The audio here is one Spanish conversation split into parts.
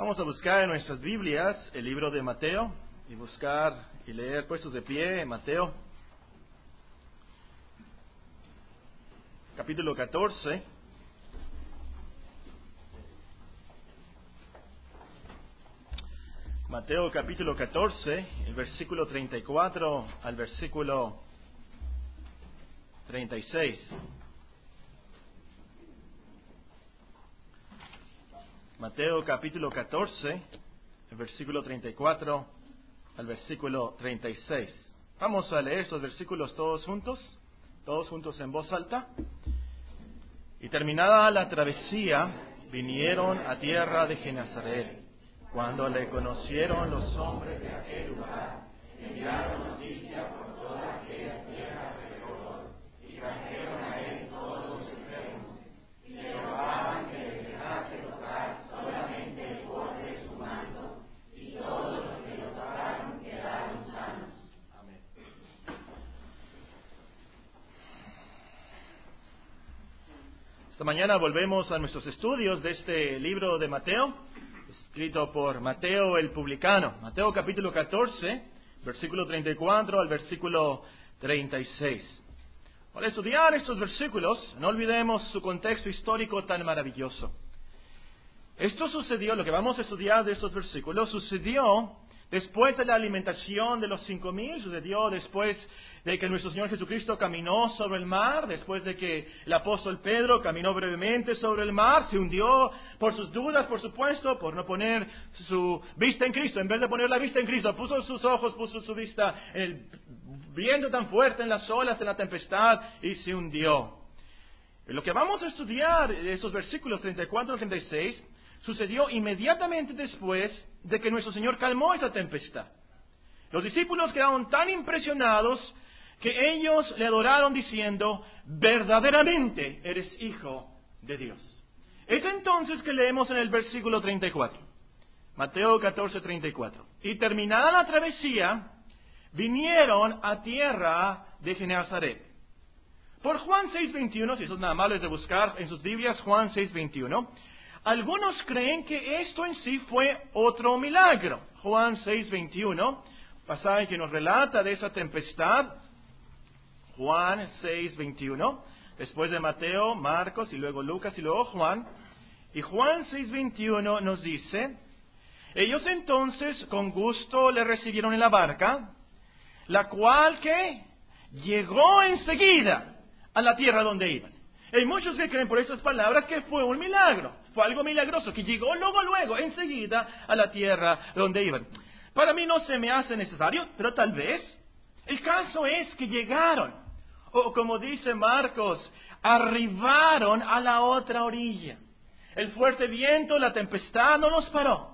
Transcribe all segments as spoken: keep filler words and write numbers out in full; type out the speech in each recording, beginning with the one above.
Vamos a buscar en nuestras Biblias el libro de Mateo y buscar y leer puestos de pie Mateo, capítulo catorce. Mateo capítulo catorce, el versículo treinta y cuatro al versículo treinta y seis. Mateo capítulo catorce, el versículo treinta y cuatro al versículo treinta y seis. Vamos a leer estos versículos todos juntos, todos juntos en voz alta. Y terminada la travesía, vinieron a tierra de Genezaret. Cuando le conocieron los hombres de aquel lugar, enviaron noticia por toda aquella tierra alrededor, y trajeron a él todos los enfermos, y le rogaban que les dejase tocar solamente el borde de su manto, y todos los que lo tocaron quedaron sanos. Amén. Esta mañana volvemos a nuestros estudios de este libro de Mateo, escrito por Mateo el publicano. Mateo capítulo catorce, versículo treinta y cuatro al versículo treinta y seis. Al estudiar estos versículos, no olvidemos su contexto histórico tan maravilloso. Esto sucedió, lo que vamos a estudiar de estos versículos, sucedió después de la alimentación de los cinco mil, sucedió después de que nuestro Señor Jesucristo caminó sobre el mar, después de que el apóstol Pedro caminó brevemente sobre el mar, se hundió por sus dudas, por supuesto, por no poner su vista en Cristo. En vez de poner la vista en Cristo, puso sus ojos, puso su vista en el viento tan fuerte, en las olas, en la tempestad, y se hundió. Lo que vamos a estudiar, esos versículos treinta y cuatro al treinta y seis, sucedió inmediatamente después de que nuestro Señor calmó esa tempestad. Los discípulos quedaron tan impresionados que ellos le adoraron diciendo: verdaderamente eres hijo de Dios. Es entonces que leemos en el versículo treinta y cuatro. Mateo catorce, treinta y cuatro. Y terminada la travesía, vinieron a tierra de Genezaret. Por Juan seis, veintiuno, si son nada amables de buscar en sus Biblias, Juan seis, veintiuno, algunos creen que esto en sí fue otro milagro. Juan seis, veintiuno, pasaje que nos relata de esa tempestad. Juan seis, veintiuno, después de Mateo, Marcos y luego Lucas y luego Juan. Y Juan seis, veintiuno nos dice: ellos entonces con gusto le recibieron en la barca, la cual que llegó enseguida a la tierra donde iban. Hay muchos que creen por estas palabras que fue un milagro, fue algo milagroso, que llegó luego, luego, enseguida a la tierra donde iban. Para mí no se me hace necesario, pero tal vez. El caso es que llegaron, o como dice Marcos, arribaron a la otra orilla. El fuerte viento, la tempestad no los paró.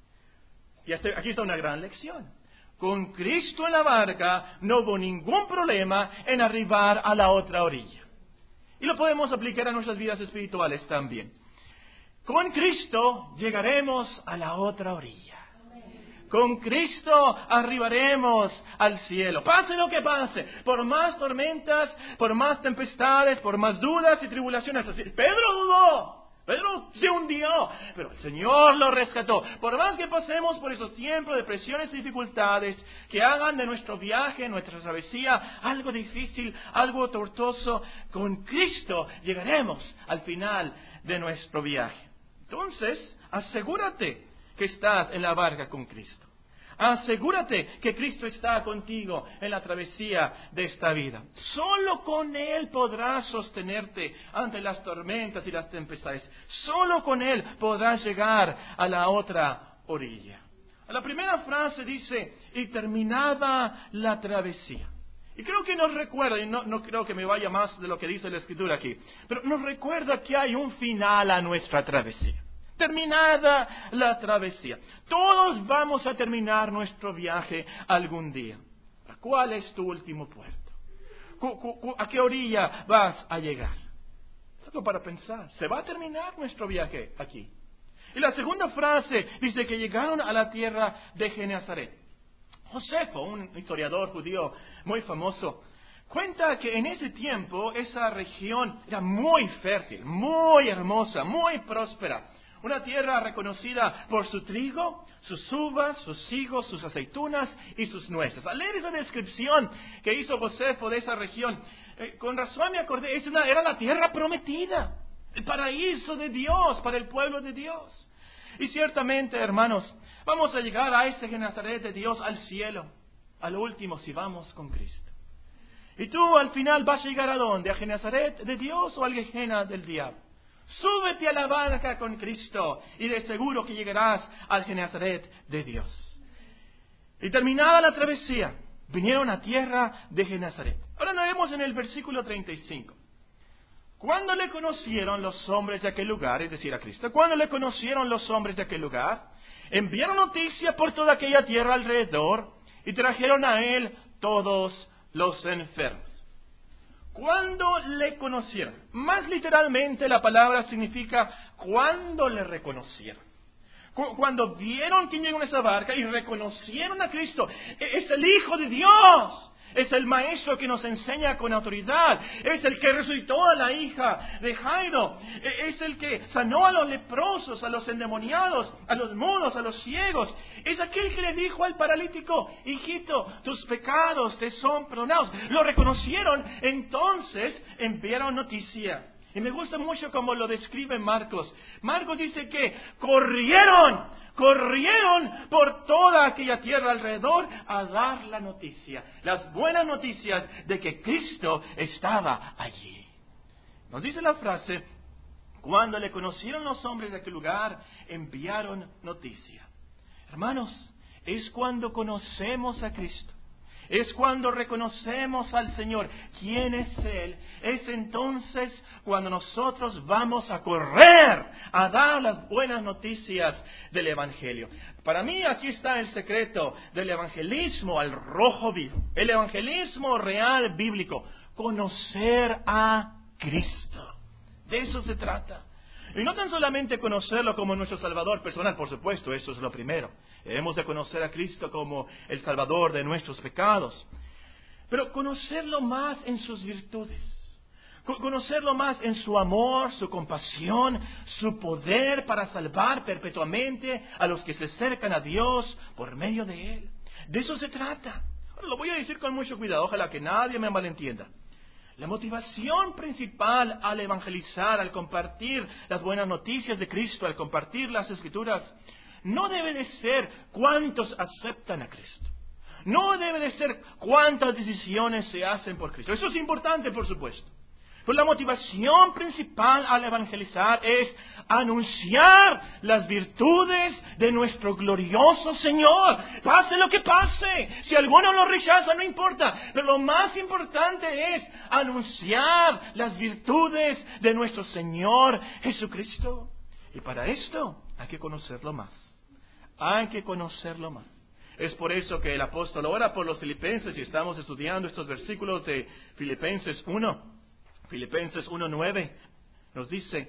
Y hasta aquí está una gran lección. Con Cristo en la barca no hubo ningún problema en arribar a la otra orilla. Y lo podemos aplicar a nuestras vidas espirituales también. Con Cristo llegaremos a la otra orilla. Con Cristo arribaremos al cielo. Pase lo que pase, por más tormentas, por más tempestades, por más dudas y tribulaciones. Así, Pedro dudó, Pedro se hundió, pero el Señor lo rescató. Por más que pasemos por esos tiempos de presiones y dificultades que hagan de nuestro viaje, nuestra travesía, algo difícil, algo tortuoso, con Cristo llegaremos al final de nuestro viaje. Entonces, asegúrate que estás en la barca con Cristo. Asegúrate que Cristo está contigo en la travesía de esta vida. Solo con Él podrás sostenerte ante las tormentas y las tempestades. Solo con Él podrás llegar a la otra orilla. A la primera frase dice: y terminada la travesía. Y creo que nos recuerda, y no, no creo que me vaya más de lo que dice la Escritura aquí, pero nos recuerda que hay un final a nuestra travesía. Terminada la travesía. Todos vamos a terminar nuestro viaje algún día. ¿Cuál es tu último puerto? ¿A qué orilla vas a llegar? Es algo para pensar. Se va a terminar nuestro viaje aquí. Y la segunda frase dice que llegaron a la tierra de Genezaret. Josefo, un historiador judío muy famoso, cuenta que en ese tiempo esa región era muy fértil, muy hermosa, muy próspera. Una tierra reconocida por su trigo, sus uvas, sus higos, sus aceitunas y sus nueces. Al leer esa descripción que hizo Josefo de esa región, eh, con razón me acordé, es una, era la tierra prometida, el paraíso de Dios para el pueblo de Dios. Y ciertamente, hermanos, vamos a llegar a ese Genezaret de Dios, al cielo, al último, si vamos con Cristo. Y tú al final vas a llegar ¿a dónde? ¿A Genezaret de Dios o al Gehenna del diablo? Súbete a la barca con Cristo y de seguro que llegarás al Genezaret de Dios. Y terminada la travesía, vinieron a tierra de Genezaret. Ahora nos vemos en el versículo treinta y cinco. Cuando le conocieron los hombres de aquel lugar, es decir, a Cristo, cuando le conocieron los hombres de aquel lugar, enviaron noticia por toda aquella tierra alrededor y trajeron a él todos los enfermos. Cuando le conocieron, más literalmente la palabra significa cuando le reconocieron. Cuando vieron quién llegó en esa barca y reconocieron a Cristo, es el Hijo de Dios. Es el Maestro que nos enseña con autoridad. Es el que resucitó a la hija de Jairo. Es el que sanó a los leprosos, a los endemoniados, a los mudos, a los ciegos. Es aquel que le dijo al paralítico: hijito, tus pecados te son perdonados. Lo reconocieron, entonces enviaron noticia. Y me gusta mucho cómo lo describe Marcos. Marcos dice que corrieron. Corrieron por toda aquella tierra alrededor a dar la noticia, las buenas noticias de que Cristo estaba allí. Nos dice la frase: cuando le conocieron los hombres de aquel lugar, enviaron noticia. Hermanos, es cuando conocemos a Cristo, es cuando reconocemos al Señor quién es Él, es entonces cuando nosotros vamos a correr a dar las buenas noticias del Evangelio. Para mí aquí está el secreto del evangelismo al rojo vivo, el evangelismo real bíblico, conocer a Cristo. De eso se trata. Y no tan solamente conocerlo como nuestro Salvador personal, por supuesto, eso es lo primero. Debemos de conocer a Cristo como el Salvador de nuestros pecados. Pero conocerlo más en sus virtudes. Conocerlo más en su amor, su compasión, su poder para salvar perpetuamente a los que se acercan a Dios por medio de Él. De eso se trata. Ahora, lo voy a decir con mucho cuidado, ojalá que nadie me malentienda. La motivación principal al evangelizar, al compartir las buenas noticias de Cristo, al compartir las Escrituras, no debe de ser cuántos aceptan a Cristo. No debe de ser cuántas decisiones se hacen por Cristo. Eso es importante, por supuesto. Pero la motivación principal al evangelizar es anunciar las virtudes de nuestro glorioso Señor. Pase lo que pase. Si alguno lo rechaza, no importa. Pero lo más importante es anunciar las virtudes de nuestro Señor Jesucristo. Y para esto hay que conocerlo más. Hay que conocerlo más. Es por eso que el apóstol ora por los filipenses y estamos estudiando estos versículos de Filipenses uno. Filipenses uno nueve nos dice: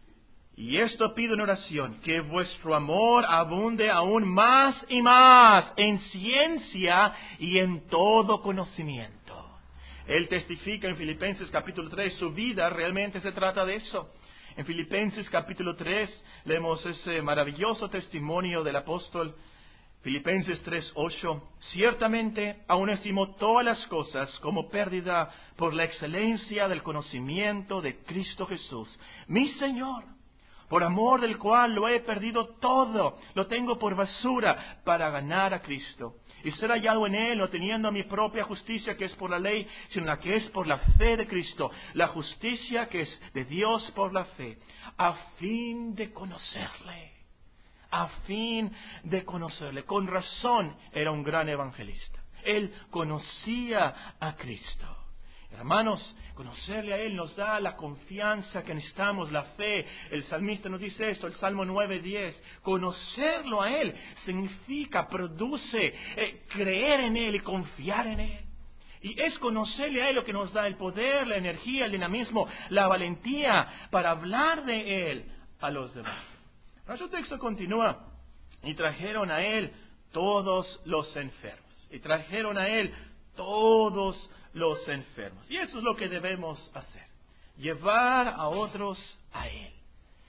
y esto pido en oración, que vuestro amor abunde aún más y más en ciencia y en todo conocimiento. Él testifica en Filipenses capítulo tres, su vida realmente se trata de eso. En Filipenses capítulo tres leemos ese maravilloso testimonio del apóstol. Filipenses tres ocho, ciertamente aún estimo todas las cosas como pérdida por la excelencia del conocimiento de Cristo Jesús, mi Señor, por amor del cual lo he perdido todo, lo tengo por basura para ganar a Cristo y ser hallado en Él, no teniendo mi propia justicia que es por la ley, sino la que es por la fe de Cristo, la justicia que es de Dios por la fe, a fin de conocerle. A fin de conocerle. Con razón era un gran evangelista. Él conocía a Cristo. Hermanos, conocerle a Él nos da la confianza que necesitamos, la fe. El salmista nos dice esto, el Salmo nueve diez. Conocerlo a Él significa, produce eh, creer en Él y confiar en Él. Y es conocerle a Él lo que nos da el poder, la energía, el dinamismo, la valentía para hablar de Él a los demás. Nuestro texto continúa: y trajeron a Él todos los enfermos. Y trajeron a Él todos los enfermos. Y eso es lo que debemos hacer. Llevar a otros a Él.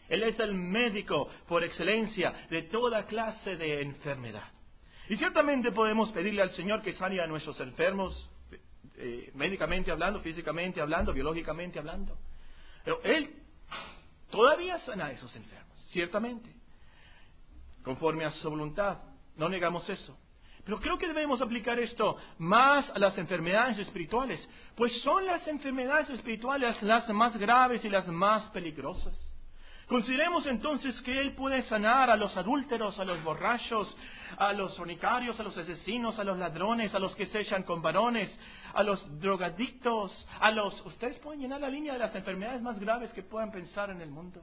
Él es el médico por excelencia de toda clase de enfermedad. Y ciertamente podemos pedirle al Señor que sane a nuestros enfermos, eh, médicamente hablando, físicamente hablando, biológicamente hablando. Pero Él todavía sana a esos enfermos, ciertamente, conforme a su voluntad. No negamos eso. Pero creo que debemos aplicar esto más a las enfermedades espirituales, pues son las enfermedades espirituales las más graves y las más peligrosas. Consideremos entonces que Él puede sanar a los adúlteros, a los borrachos, a los fornicarios, a los asesinos, a los ladrones, a los que se echan con varones, a los drogadictos, a los... Ustedes pueden llenar la línea de las enfermedades más graves que puedan pensar en el mundo.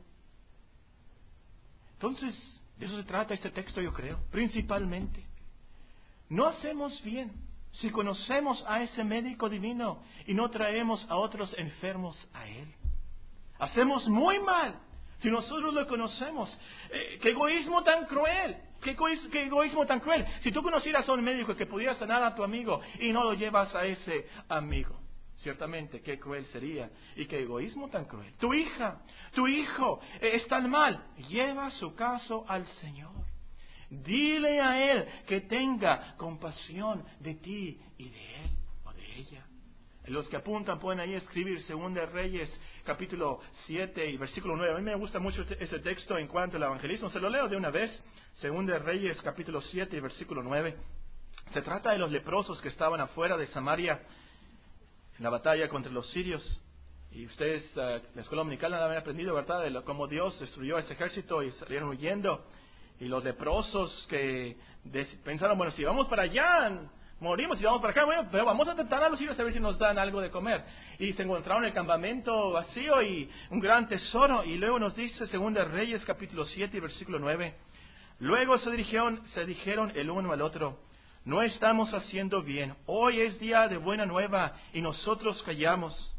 Entonces, de eso se trata este texto, yo creo, principalmente. No hacemos bien si conocemos a ese médico divino y no traemos a otros enfermos a Él. Hacemos muy mal si nosotros lo conocemos. Eh, ¡Qué egoísmo tan cruel! ¿Qué, egoísmo, ¡Qué egoísmo tan cruel! Si tú conocieras a un médico que pudiera sanar a tu amigo y no lo llevas a ese amigo. Ciertamente, qué cruel sería. Y qué egoísmo tan cruel. Tu hija, tu hijo eh, están mal. Lleva su caso al Señor. Dile a Él que tenga compasión de ti y de Él o de ella. Los que apuntan pueden ahí escribir Segunda de Reyes, capítulo siete y versículo nueve. A mí me gusta mucho ese texto en cuanto al evangelismo. Se lo leo de una vez. Segunda de Reyes, capítulo siete y versículo nueve. Se trata de los leprosos que estaban afuera de Samaria en la batalla contra los sirios. Y ustedes, uh, la escuela dominical, han aprendido, ¿verdad?, de lo, cómo Dios destruyó ese ejército y salieron huyendo. Y los leprosos que des, pensaron, bueno, si vamos para allá, morimos, si vamos para acá, bueno, pero vamos a tentar a los sirios a ver si nos dan algo de comer. Y se encontraron el campamento vacío y un gran tesoro. Y luego nos dice Segunda Reyes, capítulo siete, versículo nueve. Luego se dirigieron, se dijeron el uno al otro, no estamos haciendo bien. Hoy es día de buena nueva y nosotros callamos.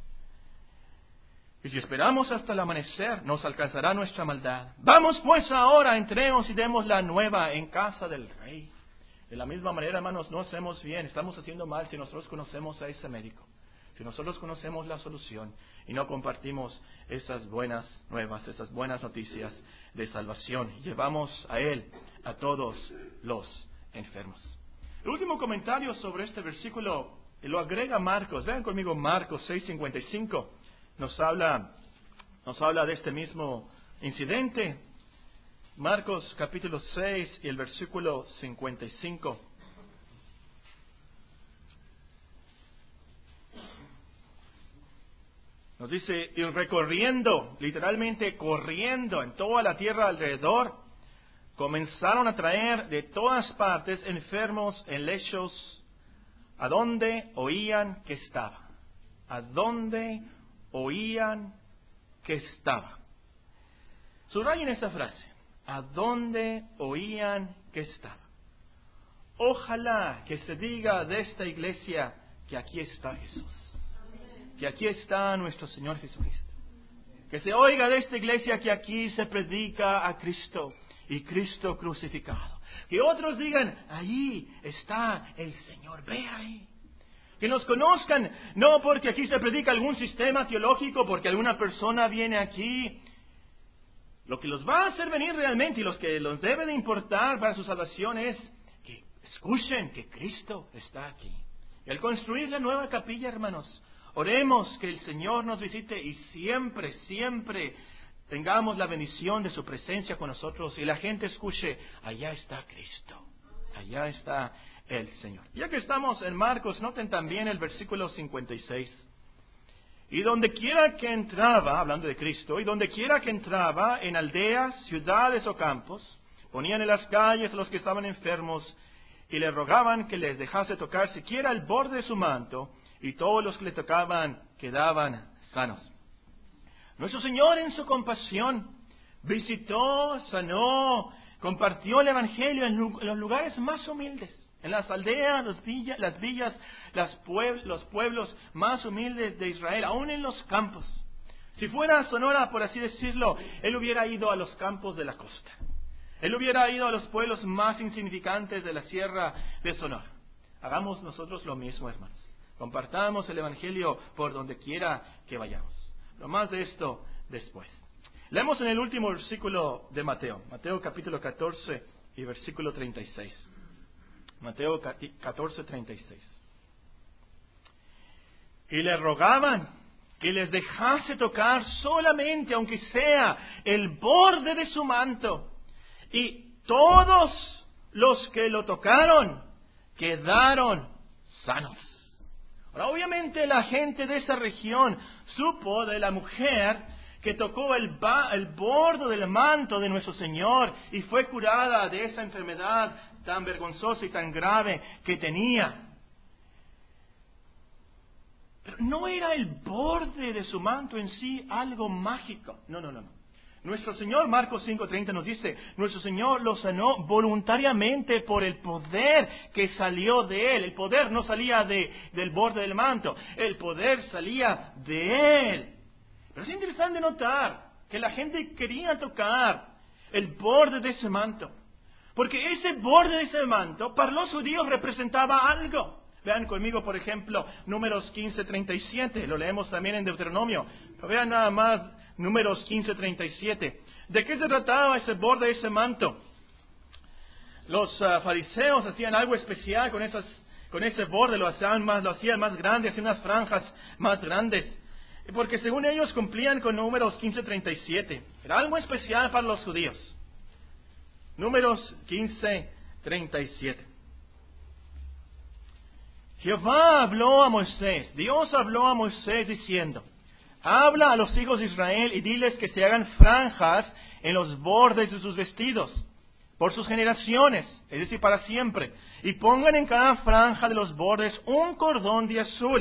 Y si esperamos hasta el amanecer, nos alcanzará nuestra maldad. Vamos pues ahora, entremos y demos la nueva en casa del rey. De la misma manera, hermanos, no hacemos bien, estamos haciendo mal si nosotros conocemos a ese médico. Si nosotros conocemos la solución y no compartimos esas buenas nuevas, esas buenas noticias de salvación. Llevamos a Él a todos los enfermos. El último comentario sobre este versículo lo agrega Marcos. Vean conmigo Marcos seis cincuenta y cinco. Nos habla, nos habla de este mismo incidente. Marcos capítulo seis y el versículo cincuenta y cinco. Nos dice, y recorriendo, literalmente corriendo en toda la tierra alrededor, comenzaron a traer de todas partes enfermos en lechos, a donde oían que estaba. A donde oían que estaba. Subrayen esta frase. A donde oían que estaba. Ojalá que se diga de esta iglesia que aquí está Jesús. Que aquí está nuestro Señor Jesucristo. Que se oiga de esta iglesia que aquí se predica a Cristo y Cristo crucificado. Que otros digan, allí está el Señor, ve ahí. Que nos conozcan, no porque aquí se predica algún sistema teológico, porque alguna persona viene aquí. Lo que los va a hacer venir realmente y los que los debe de importar para su salvación es que escuchen que Cristo está aquí. Y al construir la nueva capilla, hermanos, oremos que el Señor nos visite y siempre, siempre tengamos la bendición de su presencia con nosotros y la gente escuche, allá está Cristo, allá está el Señor. Ya que estamos en Marcos, noten también el versículo cincuenta y seis. Y donde quiera que entraba, hablando de Cristo, y donde quiera que entraba, en aldeas, ciudades o campos, ponían en las calles a los que estaban enfermos y le rogaban que les dejase tocar siquiera el borde de su manto, y todos los que le tocaban quedaban sanos. Nuestro Señor en su compasión visitó, sanó, compartió el Evangelio en los lugares más humildes, en las aldeas, las villas, las villas, las pueblos, los pueblos más humildes de Israel, aún en los campos. Si fuera Sonora, por así decirlo, Él hubiera ido a los campos de la costa. Él hubiera ido a los pueblos más insignificantes de la sierra de Sonora. Hagamos nosotros lo mismo, hermanos. Compartamos el Evangelio por donde quiera que vayamos. Pero más de esto después. Leemos en el último versículo de Mateo, Mateo capítulo catorce y versículo treinta y seis. Mateo catorce, treinta y seis. Y le rogaban que les dejase tocar solamente, aunque sea, el borde de su manto. Y todos los que lo tocaron quedaron sanos. Ahora, obviamente la gente de esa región supo de la mujer que tocó el, ba- el borde del manto de nuestro Señor y fue curada de esa enfermedad tan vergonzosa y tan grave que tenía. Pero no era el borde de su manto en sí algo mágico. No, no, no, no. Nuestro Señor, Marcos cinco treinta nos dice, nuestro Señor lo sanó voluntariamente por el poder que salió de Él. El poder no salía de, del borde del manto, el poder salía de Él. Pero es interesante notar que la gente quería tocar el borde de ese manto. Porque ese borde de ese manto, para los judíos, representaba algo. Vean conmigo, por ejemplo, Números quince treinta y siete. Lo leemos también en Deuteronomio. Pero vean nada más Números quince treinta y siete. ¿De qué se trataba ese borde de ese manto? Los uh, fariseos hacían algo especial con, esas, con ese borde. Lo hacían, más, lo hacían más grande, hacían unas franjas más grandes. Porque según ellos cumplían con Números quince treinta y siete. Era algo especial para los judíos. Números quince treinta y siete. Jehová habló a Moisés, Dios habló a Moisés diciendo, habla a los hijos de Israel y diles que se hagan franjas en los bordes de sus vestidos, por sus generaciones, es decir, para siempre, y pongan en cada franja de los bordes un cordón de azul.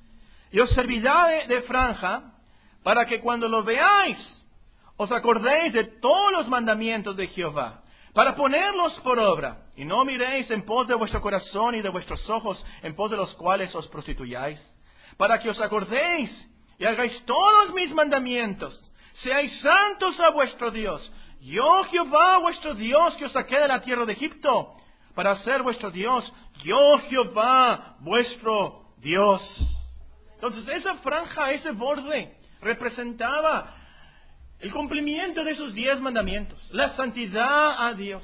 Y os servirá de, de franja para que cuando lo veáis, os acordéis de todos los mandamientos de Jehová, para ponerlos por obra, y no miréis en pos de vuestro corazón y de vuestros ojos, en pos de los cuales os prostituyáis, para que os acordéis y hagáis todos mis mandamientos, seáis santos a vuestro Dios. Yo, Jehová, vuestro Dios, que os saqué de la tierra de Egipto, para ser vuestro Dios. Yo, Jehová, vuestro Dios. Entonces, esa franja, ese borde, representaba el cumplimiento de esos diez mandamientos, la santidad a Dios.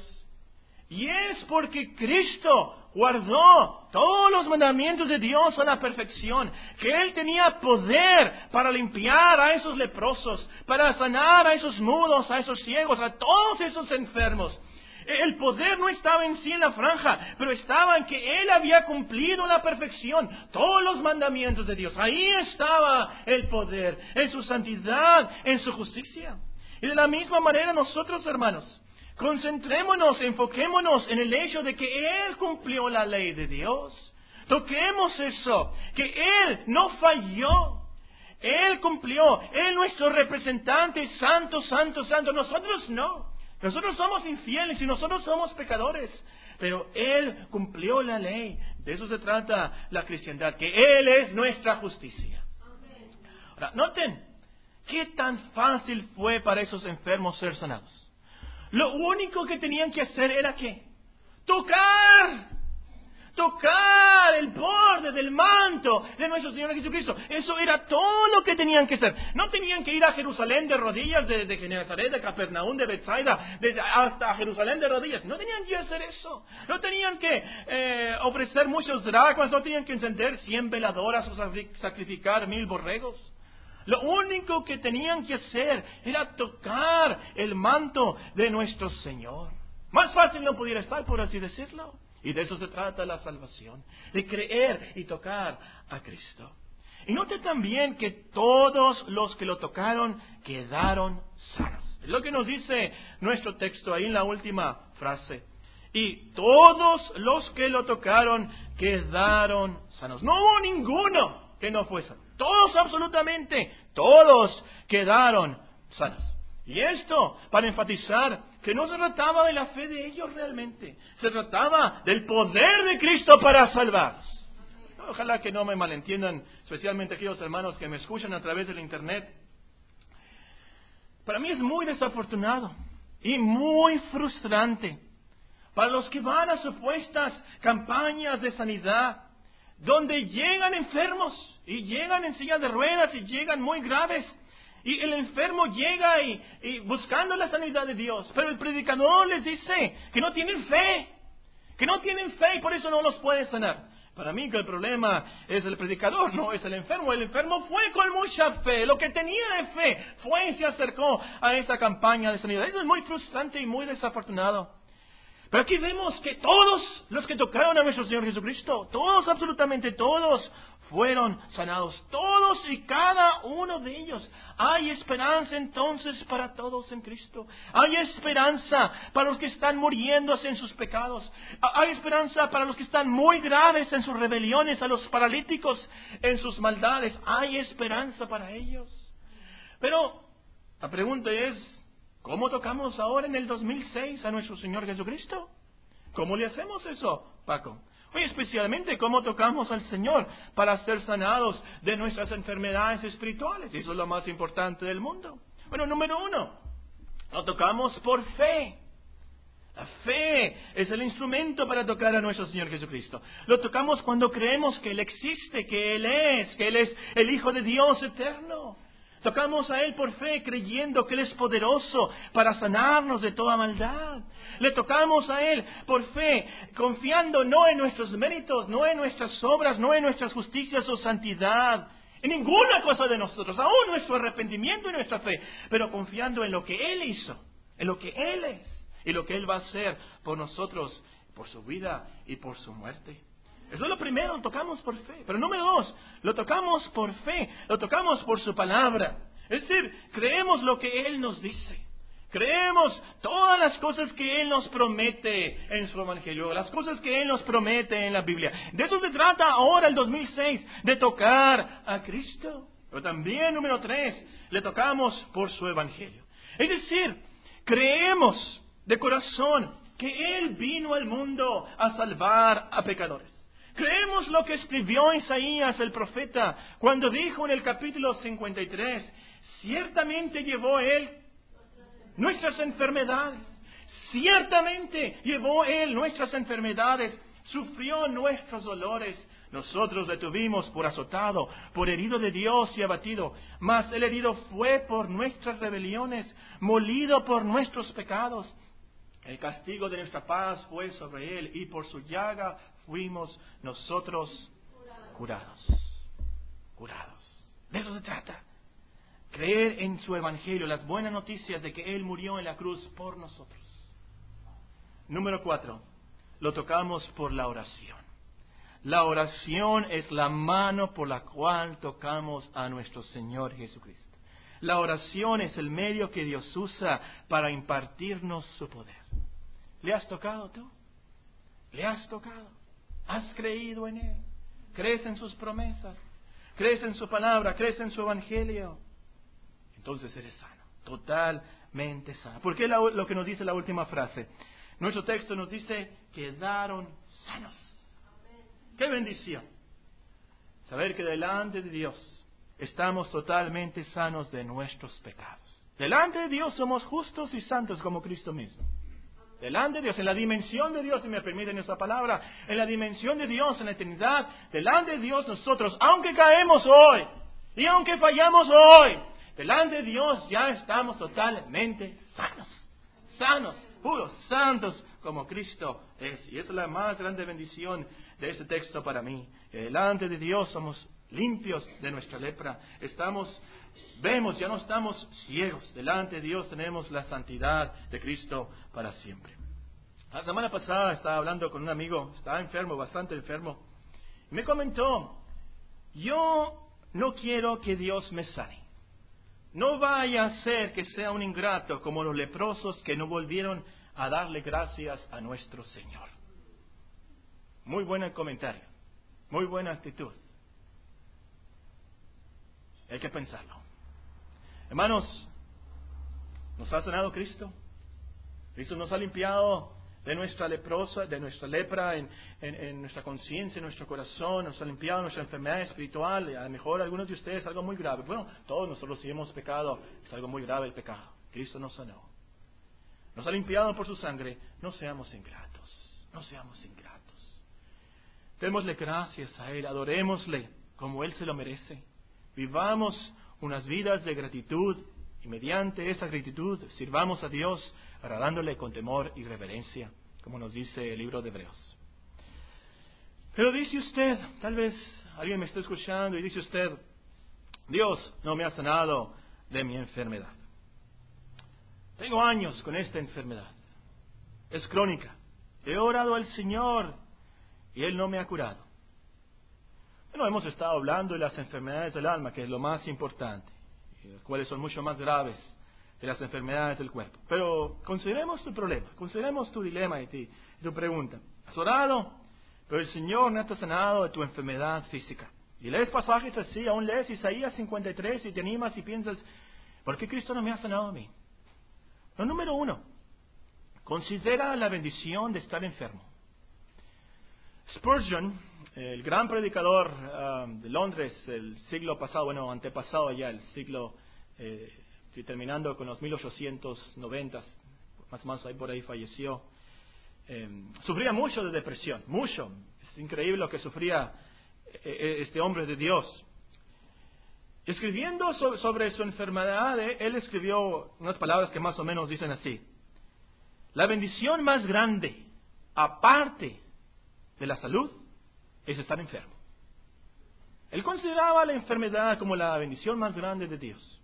Y es porque Cristo guardó todos los mandamientos de Dios a la perfección, que Él tenía poder para limpiar a esos leprosos, para sanar a esos mudos, a esos ciegos, a todos esos enfermos. El poder no estaba en sí en la franja, pero estaba en que Él había cumplido la perfección, todos los mandamientos de Dios. Ahí estaba el poder, en su santidad, en su justicia. Y de la misma manera nosotros, hermanos, concentrémonos, enfoquémonos en el hecho de que Él cumplió la ley de Dios. Toquemos eso, que Él no falló. Él cumplió, Él nuestro representante, santo, santo, santo. Nosotros no. Nosotros somos infieles y nosotros somos pecadores, pero Él cumplió la ley. De eso se trata la cristiandad, que Él es nuestra justicia. Ahora, noten, ¿qué tan fácil fue para esos enfermos ser sanados? Lo único que tenían que hacer era ¿qué? Tocar. Tocar el borde del manto de nuestro Señor Jesucristo. Eso era todo lo que tenían que hacer. No tenían que ir a Jerusalén de rodillas, desde de Nazaret, de Capernaum, de Bethsaida, desde hasta Jerusalén de rodillas. No tenían que hacer eso. No tenían que eh, ofrecer muchos dracmas, no tenían que encender cien veladoras o sacrificar mil borregos. Lo único que tenían que hacer era tocar el manto de nuestro Señor. Más fácil no pudiera estar, por así decirlo. Y de eso se trata la salvación, de creer y tocar a Cristo. Y note también que todos los que lo tocaron quedaron sanos. Es lo que nos dice nuestro texto ahí en la última frase. Y todos los que lo tocaron quedaron sanos. No hubo ninguno que no fue sano. Todos, absolutamente, todos quedaron sanos. Y esto para enfatizar que no se trataba de la fe de ellos realmente. Se trataba del poder de Cristo para salvarlos. Ojalá que no me malentiendan, especialmente aquellos hermanos que me escuchan a través del internet. Para mí es muy desafortunado y muy frustrante para los que van a supuestas campañas de sanidad, donde llegan enfermos y llegan en silla de ruedas y llegan muy graves. Y el enfermo llega y, y buscando la sanidad de Dios. Pero el predicador les dice que no tienen fe. Que no tienen fe y por eso no los puede sanar. Para mí que el problema es el predicador, no es el enfermo. El enfermo fue con mucha fe. Lo que tenía de fe fue y se acercó a esa campaña de sanidad. Eso es muy frustrante y muy desafortunado. Pero aquí vemos que todos los que tocaron a nuestro Señor Jesucristo, todos, absolutamente todos, fueron sanados. Todos y cada uno de ellos. Hay esperanza entonces para todos en Cristo. Hay esperanza para los que están muriéndose en sus pecados. Hay esperanza para los que están muy graves en sus rebeliones, a los paralíticos en sus maldades. Hay esperanza para ellos. Pero la pregunta es, ¿cómo tocamos ahora en el dos mil seis a nuestro Señor Jesucristo? ¿Cómo le hacemos eso, Paco? Oye, especialmente cómo tocamos al Señor para ser sanados de nuestras enfermedades espirituales. Eso es lo más importante del mundo. Bueno, número uno, lo tocamos por fe. La fe es el instrumento para tocar a nuestro Señor Jesucristo. Lo tocamos cuando creemos que Él existe, que Él es, que Él es el Hijo de Dios eterno. Tocamos a Él por fe, creyendo que Él es poderoso para sanarnos de toda maldad. Le tocamos a Él por fe, confiando no en nuestros méritos, no en nuestras obras, no en nuestras justicias o santidad, en ninguna cosa de nosotros, aún nuestro arrepentimiento y nuestra fe, pero confiando en lo que Él hizo, en lo que Él es y lo que Él va a hacer por nosotros, por su vida y por su muerte. Eso es lo primero, lo tocamos por fe. Pero número dos, lo tocamos por fe, lo tocamos por su palabra. Es decir, creemos lo que Él nos dice. Creemos todas las cosas que Él nos promete en su Evangelio, las cosas que Él nos promete en la Biblia. De eso se trata ahora el dos mil seis, de tocar a Cristo. Pero también, número tres, le tocamos por su Evangelio. Es decir, creemos de corazón que Él vino al mundo a salvar a pecadores. Creemos lo que escribió Isaías el profeta cuando dijo en el capítulo cincuenta y tres, ciertamente llevó Él nuestras enfermedades, ciertamente llevó Él nuestras enfermedades, sufrió nuestros dolores. Nosotros le tuvimos por azotado, por herido de Dios y abatido, mas el herido fue por nuestras rebeliones, molido por nuestros pecados. El castigo de nuestra paz fue sobre Él y por su llaga fuimos nosotros curados. Curados. De eso se trata. Creer en su Evangelio, las buenas noticias de que Él murió en la cruz por nosotros. Número cuatro, lo tocamos por la oración. La oración es la mano por la cual tocamos a nuestro Señor Jesucristo. La oración es el medio que Dios usa para impartirnos su poder. ¿Le has tocado tú? ¿Le has tocado? ¿Has creído en Él? ¿Crees en sus promesas? ¿Crees en su palabra? ¿Crees en su Evangelio? Entonces eres sano, totalmente sano. ¿Por qué lo, lo que nos dice la última frase? Nuestro texto nos dice, quedaron sanos. ¡Qué bendición! Saber que delante de Dios estamos totalmente sanos de nuestros pecados. Delante de Dios somos justos y santos como Cristo mismo. Delante de Dios, en la dimensión de Dios, si me permiten esa palabra, en la dimensión de Dios, en la eternidad, delante de Dios nosotros, aunque caemos hoy y aunque fallamos hoy, delante de Dios ya estamos totalmente sanos, sanos, puros, santos como Cristo es. Y esa es la más grande bendición de este texto para mí. Que delante de Dios somos limpios de nuestra lepra. Estamos, vemos, ya no estamos ciegos. Delante de Dios tenemos la santidad de Cristo para siempre. La semana pasada estaba hablando con un amigo, estaba enfermo, bastante enfermo. Y me comentó, yo no quiero que Dios me sane. No vaya a ser que sea un ingrato como los leprosos que no volvieron a darle gracias a nuestro Señor. Muy buen comentario, muy buena actitud. Hay que pensarlo. Hermanos, ¿nos ha sanado Cristo? Cristo nos ha limpiado de nuestra leprosa, de nuestra lepra en, en, en nuestra conciencia, en nuestro corazón, nos ha limpiado nuestra enfermedad espiritual. A lo mejor algunos de ustedes algo muy grave. Bueno, todos nosotros si hemos pecado, es algo muy grave el pecado. Cristo nos sanó. Nos ha limpiado por su sangre. No seamos ingratos, no seamos ingratos. Démosle gracias a Él, adorémosle como Él se lo merece. Vivamos unas vidas de gratitud y mediante esa gratitud sirvamos a Dios agradándole con temor y reverencia, como nos dice el libro de Hebreos. Pero dice usted, tal vez alguien me está escuchando y dice usted, Dios no me ha sanado de mi enfermedad. Tengo años con esta enfermedad. Es crónica. He orado al Señor y Él no me ha curado. Bueno, hemos estado hablando de las enfermedades del alma, que es lo más importante, y las cuales son mucho más graves de las enfermedades del cuerpo. Pero consideremos tu problema, consideremos tu dilema y ti, tu pregunta. ¿Has orado? Pero el Señor no te ha sanado de tu enfermedad física. Y lees pasajes así, aún lees Isaías cincuenta y tres y te animas y piensas, ¿por qué Cristo no me ha sanado a mí? Lo número uno, considera la bendición de estar enfermo. Spurgeon, el gran predicador um, de Londres, el siglo pasado, bueno, antepasado ya, el siglo, eh, terminando con los mil ochocientos noventa, más o menos ahí por ahí falleció, eh, sufría mucho de depresión, mucho. Es increíble lo que sufría eh, este hombre de Dios. Escribiendo sobre, sobre su enfermedad, eh, él escribió unas palabras que más o menos dicen así: la bendición más grande, aparte de la salud, es estar enfermo. Él consideraba la enfermedad como la bendición más grande de Dios.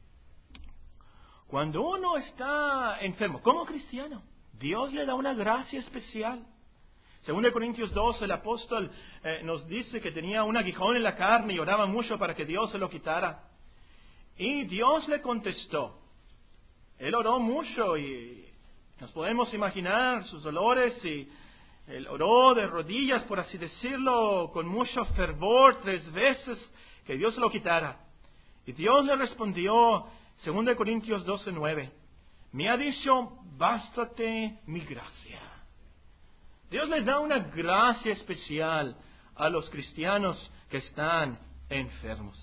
Cuando uno está enfermo, como cristiano, Dios le da una gracia especial. Según de Corintios dos, el apóstol eh, nos dice que tenía un aguijón en la carne y oraba mucho para que Dios se lo quitara. Y Dios le contestó. Él oró mucho y nos podemos imaginar sus dolores, y él oró de rodillas, por así decirlo, con mucho fervor, tres veces, que Dios se lo quitara. Y Dios le respondió, según de Corintios doce nueve, me ha dicho, bástate mi gracia. Dios les da una gracia especial a los cristianos que están enfermos.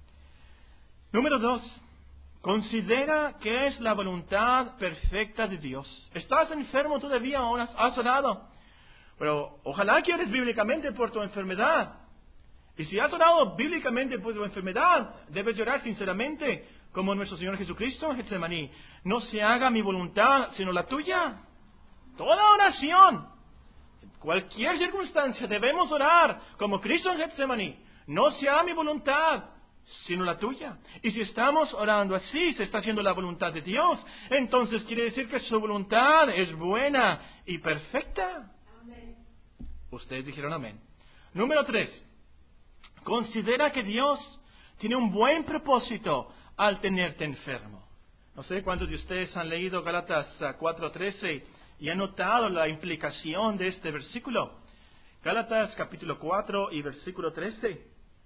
Número dos, considera que es la voluntad perfecta de Dios. ¿Estás enfermo todavía? ¿Aún has orado? Pero ojalá que ores bíblicamente por tu enfermedad. Y si has orado bíblicamente por tu enfermedad, debes orar sinceramente, como nuestro Señor Jesucristo en Getsemaní. No se haga mi voluntad, sino la tuya. Toda oración, en cualquier circunstancia, debemos orar como Cristo en Getsemaní. No se haga mi voluntad, sino la tuya. Y si estamos orando así, se está haciendo la voluntad de Dios, entonces quiere decir que su voluntad es buena y perfecta. Amén. Ustedes dijeron amén. Número tres, considera que Dios tiene un buen propósito al tenerte enfermo. No sé cuántos de ustedes han leído Gálatas cuatro trece y han notado la implicación de este versículo. Gálatas capítulo cuatro y versículo trece.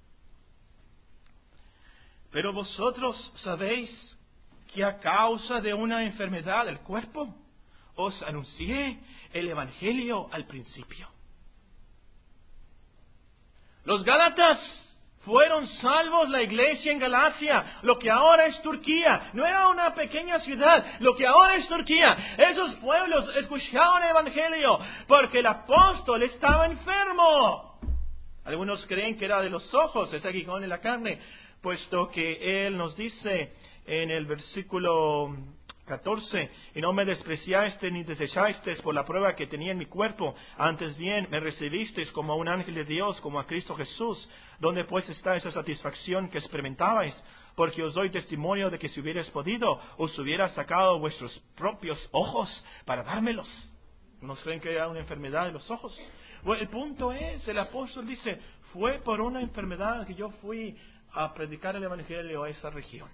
Pero vosotros sabéis que a causa de una enfermedad del cuerpo, os anuncié el Evangelio al principio. Los Gálatas fueron salvos, la iglesia en Galacia, lo que ahora es Turquía. No era una pequeña ciudad, lo que ahora es Turquía. Esos pueblos escucharon el Evangelio porque el apóstol estaba enfermo. Algunos creen que era de los ojos, ese aguijón en la carne, puesto que Él nos dice en el versículo catorce, y no me despreciaste ni desechasteis por la prueba que tenía en mi cuerpo, antes bien me recibisteis como a un ángel de Dios, como a Cristo Jesús. ¿Dónde pues está esa satisfacción que experimentabais? Porque os doy testimonio de que si hubierais podido, os hubiera sacado vuestros propios ojos para dármelos. ¿No creen que era una enfermedad de los ojos? Bueno, el punto es, el apóstol dice, fue por una enfermedad que yo fui a predicar el Evangelio a esa región.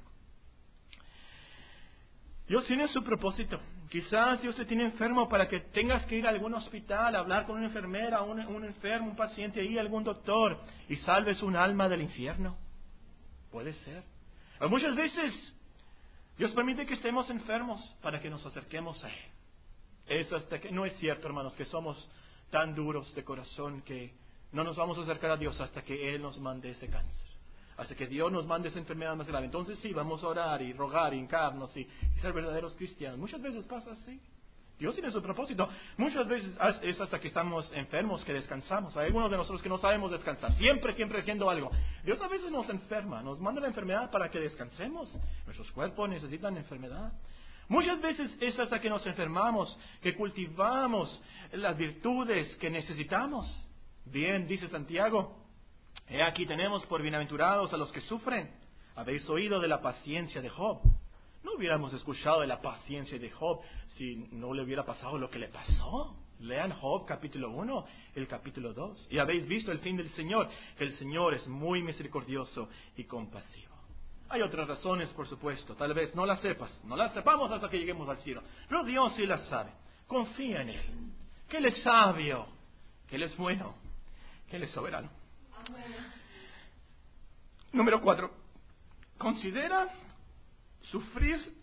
Dios tiene su propósito. Quizás Dios te tiene enfermo para que tengas que ir a algún hospital, a hablar con una enfermera, un, un enfermo, un paciente, ahí algún doctor, y salves un alma del infierno. Puede ser. Pero muchas veces Dios permite que estemos enfermos para que nos acerquemos a Él. Es hasta que no es cierto, hermanos, que somos tan duros de corazón que no nos vamos a acercar a Dios hasta que Él nos mande ese cáncer, hasta que Dios nos mande esa enfermedad más grave. Entonces sí, vamos a orar y rogar y hincarnos y, y ser verdaderos cristianos. Muchas veces pasa así. Dios tiene su propósito. Muchas veces es hasta que estamos enfermos que descansamos. Hay algunos de nosotros que no sabemos descansar. Siempre, siempre haciendo algo. Dios a veces nos enferma. Nos manda la enfermedad para que descansemos. Nuestros cuerpos necesitan enfermedad. Muchas veces es hasta que nos enfermamos, que cultivamos las virtudes que necesitamos. Bien, dice Santiago, he aquí tenemos por bienaventurados a los que sufren. Habéis oído de la paciencia de Job. No hubiéramos escuchado de la paciencia de Job si no le hubiera pasado lo que le pasó. Lean Job capítulo uno, el capítulo dos. Y habéis visto el fin del Señor, que el Señor es muy misericordioso y compasivo. Hay otras razones, por supuesto. Tal vez no las sepas. No las sepamos hasta que lleguemos al cielo. Pero Dios sí las sabe. Confía en Él. Que Él es sabio. Que Él es bueno. Que Él es soberano. Amén. Número cuatro. Considera sufrir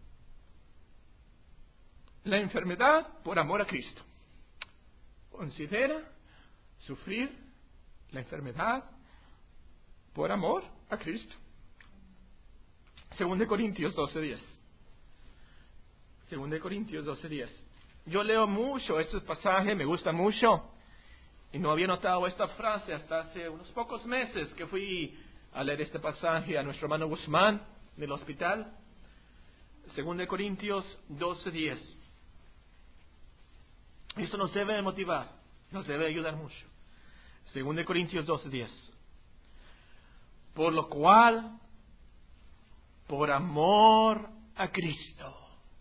la enfermedad por amor a Cristo. Considera sufrir la enfermedad por amor a Cristo. Segunda de Corintios doce diez. Segunda de Corintios doce diez. Yo leo mucho este pasaje, me gusta mucho. Y no había notado esta frase hasta hace unos pocos meses que fui a leer este pasaje a nuestro hermano Guzmán del hospital. Segunda de Corintios doce diez. Esto nos debe motivar, nos debe ayudar mucho. Segunda de Corintios doce diez. Por lo cual, por amor a Cristo,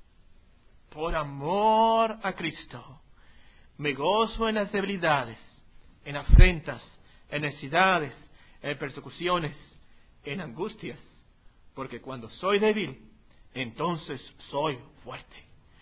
por amor a Cristo, me gozo en las debilidades, en afrentas, en necesidades, en persecuciones, en angustias, porque cuando soy débil, entonces soy fuerte.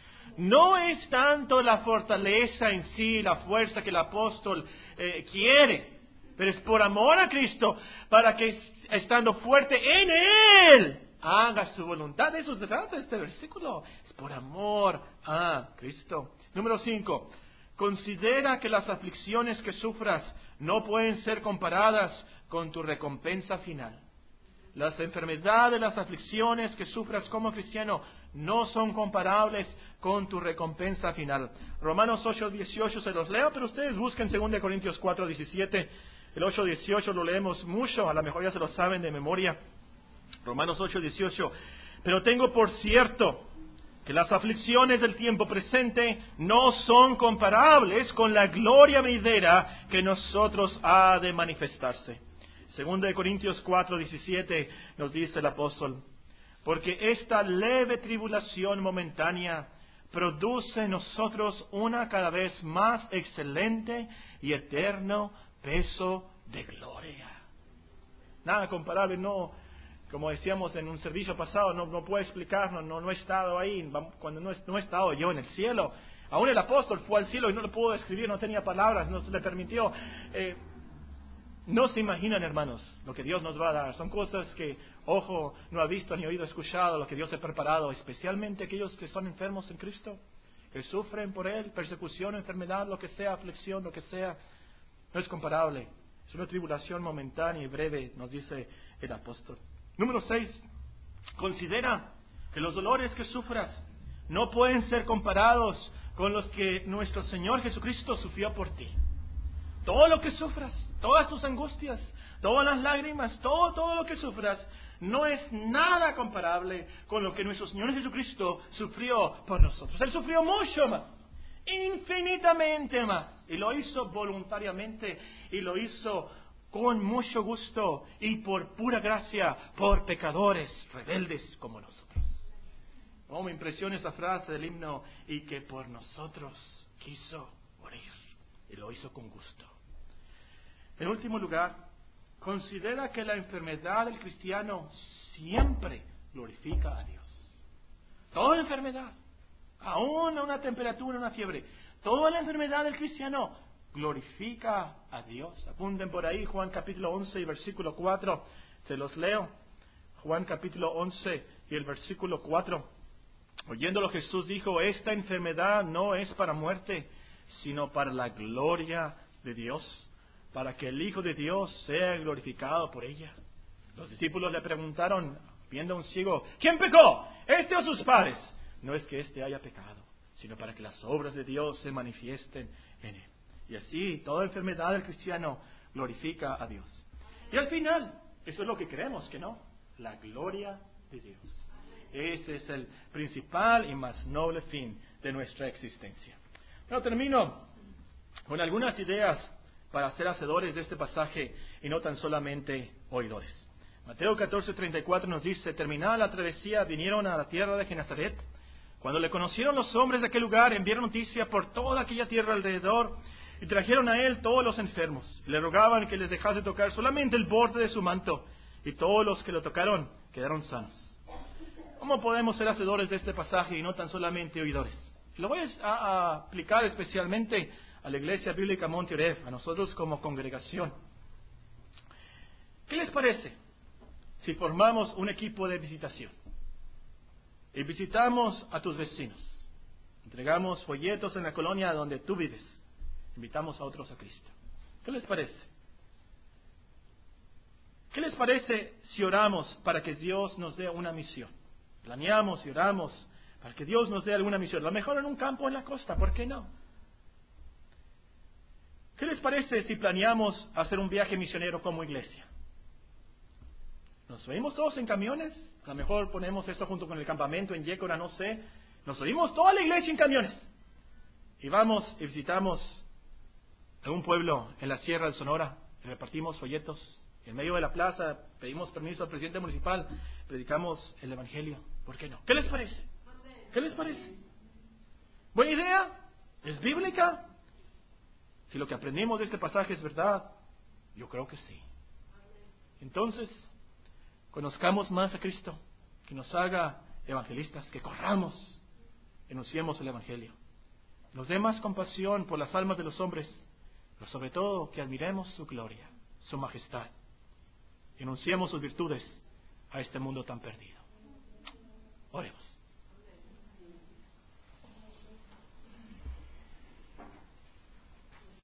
No es tanto la fortaleza en sí, la fuerza que el apóstol eh, quiere, pero es por amor a Cristo, para que estando fuerte en Él, haga su voluntad. De eso se trata este versículo. Es por amor a Cristo. Número cinco. Considera que las aflicciones que sufras no pueden ser comparadas con tu recompensa final. Las enfermedades, las aflicciones que sufras como cristiano no son comparables con tu recompensa final. Romanos ocho dieciocho se los leo, pero ustedes busquen segunda de Corintios cuatro diecisiete. El ocho dieciocho lo leemos mucho, a lo mejor ya se lo saben de memoria. Romanos ocho dieciocho. Pero tengo por cierto que las aflicciones del tiempo presente no son comparables con la gloria venidera que nosotros ha de manifestarse. Segunda de Corintios cuatro diecisiete nos dice el apóstol: porque esta leve tribulación momentánea produce en nosotros una cada vez más excelente y eterno peso de gloria. Nada comparable, no. Como decíamos en un servicio pasado, no, no puedo explicarnos, no, no he estado ahí, cuando no he, no he estado yo en el cielo. Aún el apóstol fue al cielo y no lo pudo describir, no tenía palabras, no se le permitió. Eh, no se imaginan, hermanos, lo que Dios nos va a dar. Son cosas que ojo no ha visto ni oído escuchado, lo que Dios ha preparado, especialmente aquellos que son enfermos en Cristo, que sufren por Él, persecución, enfermedad, lo que sea, aflicción, lo que sea. No es comparable. Es una tribulación momentánea y breve, nos dice el apóstol. Número seis. Considera que los dolores que sufras no pueden ser comparados con los que nuestro Señor Jesucristo sufrió por ti. Todo lo que sufras, todas tus angustias, todas las lágrimas, todo, todo lo que sufras, no es nada comparable con lo que nuestro Señor Jesucristo sufrió por nosotros. Él sufrió mucho más, infinitamente más, y lo hizo voluntariamente, y lo hizo con mucho gusto y por pura gracia, por pecadores rebeldes como nosotros. Oh, me impresiona esa frase del himno: y que por nosotros quiso morir, y lo hizo con gusto. En último lugar, considera que la enfermedad del cristiano siempre glorifica a Dios. Toda enfermedad, aún una temperatura, una fiebre, toda la enfermedad del cristiano glorifica a Dios. Apunten por ahí Juan capítulo once y versículo cuatro. Se los leo. Juan capítulo once y el versículo cuatro. Oyéndolo Jesús dijo: esta enfermedad no es para muerte, sino para la gloria de Dios, para que el Hijo de Dios sea glorificado por ella. Los discípulos le preguntaron, viendo a un ciego: ¿quién pecó? ¿Este o sus padres? No es que éste haya pecado, sino para que las obras de Dios se manifiesten en él. Y así, toda enfermedad del cristiano glorifica a Dios. Y al final, eso es lo que queremos, ¿que no? La gloria de Dios. Ese es el principal y más noble fin de nuestra existencia. Bueno, termino con algunas ideas para ser hacedores de este pasaje y no tan solamente oidores. Mateo catorce, treinta y cuatro nos dice: terminada la travesía, vinieron a la tierra de Genezaret. Cuando le conocieron los hombres de aquel lugar, enviaron noticia por toda aquella tierra alrededor y trajeron a él todos los enfermos. Le rogaban que les dejase tocar solamente el borde de su manto, y todos los que lo tocaron quedaron sanos. ¿Cómo podemos ser hacedores de este pasaje y no tan solamente oidores? Lo voy a, a aplicar especialmente a la Iglesia Bíblica Monte Oreb, a nosotros como congregación. ¿Qué les parece si formamos un equipo de visitación y visitamos a tus vecinos? Entregamos folletos en la colonia donde tú vives. Invitamos a otros a Cristo. ¿Qué les parece? ¿Qué les parece si oramos para que Dios nos dé una misión? Planeamos y oramos para que Dios nos dé alguna misión. A lo mejor en un campo en la costa, ¿por qué no? ¿Qué les parece si planeamos hacer un viaje misionero como iglesia? ¿Nos oímos todos en camiones? A lo mejor ponemos esto junto con el campamento en Yécora, no sé. Nos oímos toda la iglesia en camiones. Y vamos y visitamos a un pueblo en la Sierra de Sonora. Y repartimos folletos. En medio de la plaza pedimos permiso al presidente municipal. Predicamos el Evangelio. ¿Por qué no? ¿Qué les parece? ¿Qué les parece? ¿Buena idea? ¿Es bíblica? Si lo que aprendimos de este pasaje es verdad, yo creo que sí. Entonces, conozcamos más a Cristo, que nos haga evangelistas, que corramos, enunciemos el Evangelio. Nos dé más compasión por las almas de los hombres, pero sobre todo que admiremos su gloria, su majestad. Enunciemos sus virtudes a este mundo tan perdido. Oremos.